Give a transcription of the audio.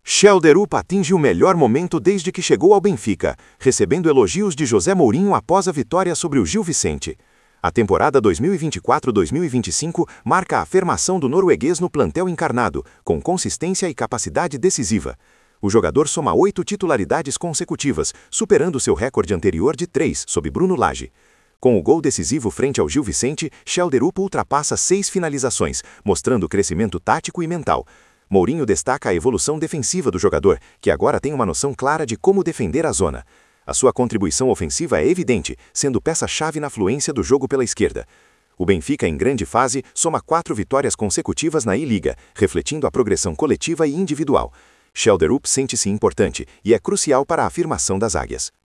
Schelderup atinge o melhor momento desde que chegou ao Benfica, recebendo elogios de José Mourinho após a vitória sobre o Gil Vicente. A temporada 2024-2025 marca a afirmação do norueguês no plantel encarnado, com consistência e capacidade decisiva. O jogador soma 8 titularidades consecutivas, superando seu recorde anterior de 3, sob Bruno Lage. Com o gol decisivo frente ao Gil Vicente, Schelderup ultrapassa 6 finalizações, mostrando crescimento tático e mental. Mourinho destaca a evolução defensiva do jogador, que agora tem uma noção clara de como defender a zona. A sua contribuição ofensiva é evidente, sendo peça-chave na fluência do jogo pela esquerda. O Benfica, em grande fase, soma 4 vitórias consecutivas na I-Liga, refletindo a progressão coletiva e individual. Schelderup sente-se importante e é crucial para a afirmação das águias.